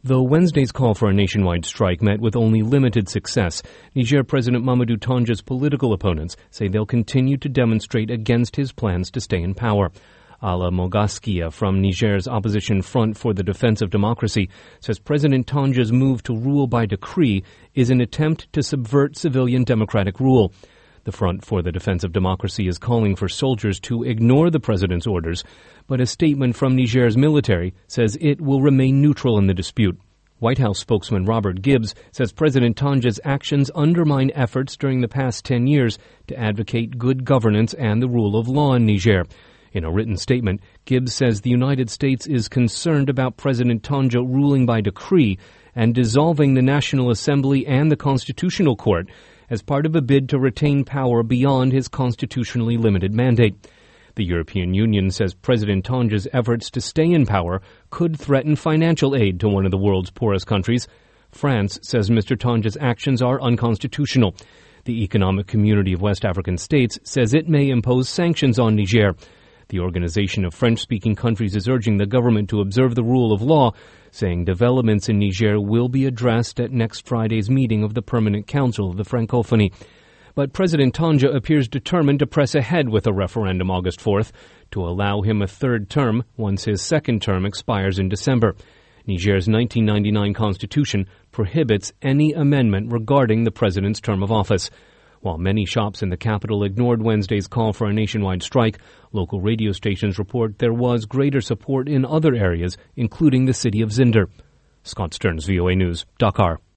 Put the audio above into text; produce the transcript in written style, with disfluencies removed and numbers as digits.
Though Wednesday's call for a nationwide strike met with only limited success, Niger President Mamadou Tanja's political opponents say they'll continue to demonstrate against his plans to stay in power. Ala Mogaskia from Niger's opposition Front for the Defense of Democracy says President Tanja's move to rule by decree is an attempt to subvert civilian democratic rule. The Front for the Defense of Democracy is calling for soldiers to ignore the president's orders, but a statement from Niger's military says it will remain neutral in the dispute. White House spokesman Robert Gibbs says President Tanja's actions undermine efforts during the past 10 years to advocate good governance and the rule of law in Niger. In a written statement, Gibbs says the United States is concerned about President Tanja ruling by decree and dissolving the National Assembly and the Constitutional Court as part of a bid to retain power beyond his constitutionally limited mandate. The European Union says President Tanja's efforts to stay in power could threaten financial aid to one of the world's poorest countries. France says Mr. Tanja's actions are unconstitutional. The Economic Community of West African States says it may impose sanctions on Niger. The Organization of French-Speaking Countries is urging the government to observe the rule of law, saying developments in Niger will be addressed at next Friday's meeting of the Permanent Council of the Francophonie. But President Tanja appears determined to press ahead with a referendum August 4th to allow him a third term once his second term expires in December. Niger's 1999 constitution prohibits any amendment regarding the president's term of office. While many shops in the capital ignored Wednesday's call for a nationwide strike, local radio stations report there was greater support in other areas, including the city of Zinder. Scott Stearns, VOA News, Dakar.